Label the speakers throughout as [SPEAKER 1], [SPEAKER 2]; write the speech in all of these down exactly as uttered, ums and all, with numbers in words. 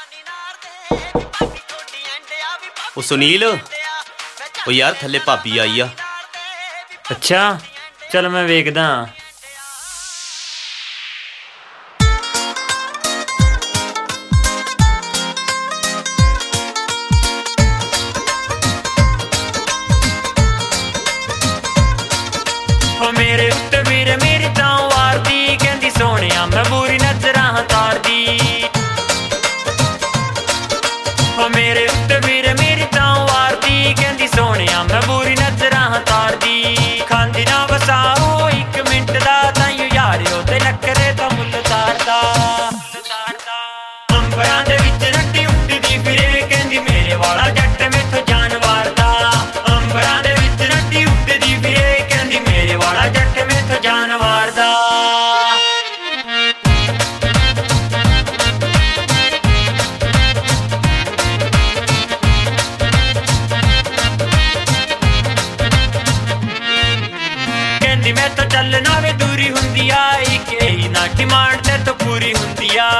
[SPEAKER 1] ਉਹ ਸੁਨੀਲ, ਉਹ ਯਾਰ ਥੱਲੇ ਭਾਬੀ ਆਈ ਆ।
[SPEAKER 2] ਅੱਛਾ ਚੱਲ ਮੈਂ ਵੇਖਦਾ। ਮੇਰੇ ਉੱਤੇ ਵੀਰੇ ਮੇਰੀ ਤਾਂ ਵਾਰਦੀ, ਕਹਿੰਦੀ ਸੋਹਣਿਆ ਮੈਂ ਬੁਰੀ ਨਜ਼ਰਾਂ ਤਾਰਦੀ। ਮੇਰੇ ਉੱਤੇ ਵੀਰੇ ਮੇਰੀ ਤਾਂ ਵਾਰਦੀ, ਕਹਿੰਦੀ ਸੋਹਣਿਆ ਮੈਂ ਬੁਰੀ ਨਜ਼ਰਾਂ ਤਾਰਦੀ। ਖਾਂਦੀ ਨਾ ਵਸਾਓ ਇੱਕ ਮਿੰਟ ਦਾ, ਤਾਈਓ ਯਾਰਿਓ ਤੇ ਨੱਕਰੇ ਦਾ ਮੁੱਲ ਤਾਰਦਾ। ਅੰਬਰਾਂ ਦੇ ਵਿੱਚ ਰੱਟੀ ਉੱਡਦੀ ਫਿਰੇ, ਕਹਿੰਦੀ ਮੇਰੇ ਵਾਲਾ ਜੱਟ ਮੈਥੋਂ ਜਾਨ ਵਾਰਦਾ। ਅੰਬਰਾਂ ਦੇ ਵਿੱਚ ਰੱਟੀ ਉੱਡਦੀ ਫਿਰੇ, ਕਹਿੰਦੀ ਮੇਰੇ ਵਾਲਾ ਜੱਟ ਮੈਥੋਂ ਜਾਨ ਵਾਰਦਾ। ਕਹਿੰਦੀ ਮੈਥੋਂ ਚੱਲਣਾ ਵੇ ਦੂਰੀ ਹੁੰਦੀ ਆ, ਇੱਕ ਇਹੀ ਨਾ ਡਿਮਾਂਡ ਤੇ ਤੋਂ ਪੂਰੀ ਹੁੰਦੀ ਆ।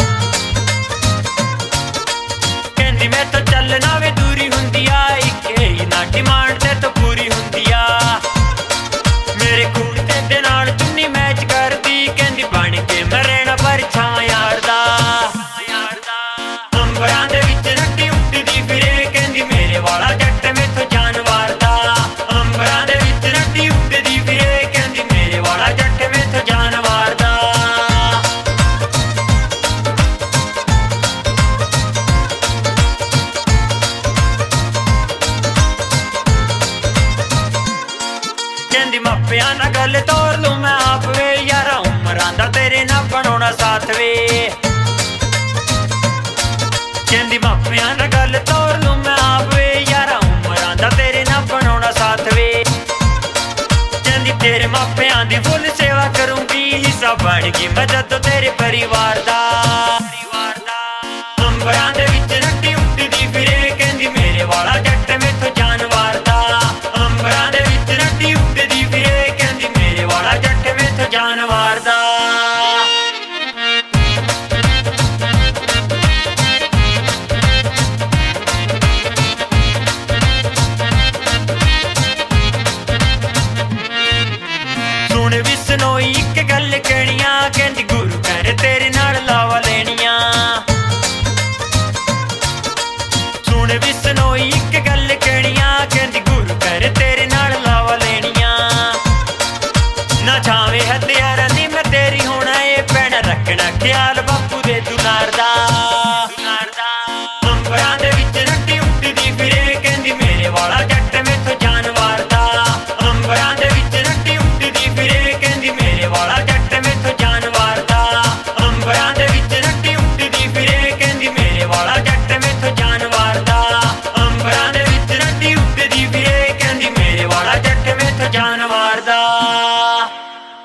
[SPEAKER 2] ਕਹਿੰਦੀ ਮੈਥੋਂ ਚੱਲਣਾ ਵੇ ਦੂਰੀ ਹੁੰਦੀ ਆ, ਇੱਕ ਇਹੀ ਨਾ ਡਿਮਾਂਡ ਤੇ ਤੋਂ ਪੂਰੀ ਹੁੰਦੀ ਆ। ਮੇਰੇ ਕੁੜਤੇ ਦੇ ਨਾਲ ਚੁੰਨੀ ਮੈਚ ਕਰਦੀ, ਕਹਿੰਦੀ ਬਣ ਕੇ ਮੈਂ ਰਹਿਣਾ ਪਰਛਾਂ ਯਾਰ ਦਾ। ਅੰਬਰਾਂ ਦੇ ਵਿੱਚ ਰੱਟੀ ਉੱਡਦੀ ਫਿਰੇ, ਕਹਿੰਦੀ ਮੇਰੇ ਵਾਲਾ ਜੱਟ ਮੈਥੋਂ ਜਾਨ ਵਾਰਦਾ। ਅੰਬਰਾਂ ਦੇ ਵਿੱਚ ਰੱਟੀ ਉੱਡਦੀ ਫਿਰੇ, ਕਹਿੰਦੀ ਮੇਰੇ ਵਾਲਾ ਜੱਟ ਮੈਥੋਂ ਜਾਨ ਵਾਰਦਾ। ਕਹਿੰਦੀ ਮਾਪਿਆਂ ਨਾਲ ਗੱਲ ਤੋਰ ਲੂੰ ਮੈਂ ਆਪ ਵੇ, ਯਾਰਾ ਉਮਰਾਂ ਦਾ ਤੇਰੇ ਨਾਲ ਬਣਾਉਣਾ ਸਾਥ ਵੇ। ਕਹਿੰਦੀ ਮਾਪਿਆਂ ਨਾਲ ਗੱਲ ਤੋਰ ਲੂੰ ਮੈਂ ਆਪ ਵੇ, ਯਾਰਾ ਉਮਰਾਂ ਦਾ ਤੇਰੇ ਨਾਲ ਬਣਾਉਣਾ ਸਾਥ ਵੇ। ਕਹਿੰਦੀ ਤੇਰੇ ਮਾਪਿਆਂ ਦੀ ਫੁੱਲ ਸੇਵਾ ਕਰੂੰਗੀ, ਹਿੱਸਾ ਬਣ ਗਈ ਮੈਂ ਜਦੋਂ ਤੇਰੇ ਪਰਿਵਾਰ ਦਾ।